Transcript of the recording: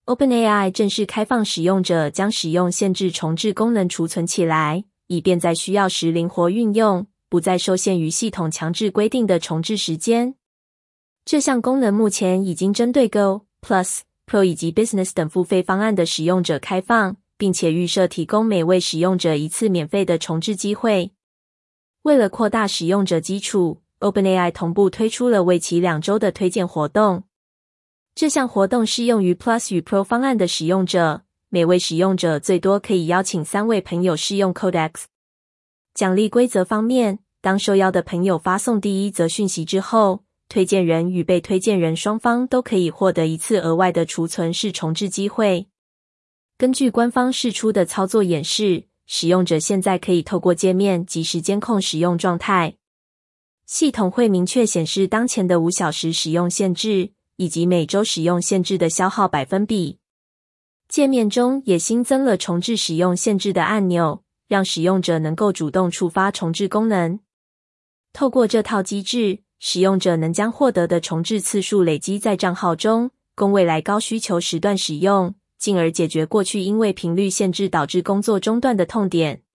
OpenAI 正式开放使用者将使用限制重置功能储存起来，以便在需要时灵活运用，不再受限于系统强制规定的重置时间。这项功能目前已经针对 Go、Plus、Pro 以及 Business 等付费方案的使用者开放，并且预设提供每位使用者一次免费的重置机会。为了扩大使用者基础， OpenAI 同步推出了为期2周的推荐活动。这项活动适用于 Plus 与 Pro 方案的使用者，每位使用者最多可以邀请3位朋友试用 Codex。 奖励规则方面，当受邀的朋友发送第一则讯息之后，推荐人与被推荐人双方都可以获得一次额外的储存式重置机会。根据官方释出的操作演示，使用者现在可以透过界面即时监控使用状态。系统会明确显示当前的5小时使用限制，以及每周使用限制的消耗百分比。界面中也新增了重置使用限制的按钮，让使用者能够主动触发重置功能。透过这套机制，使用者能将获得的重置次数累积在账号中，供未来高需求时段使用，进而解决过去因为频率限制导致工作中断的痛点。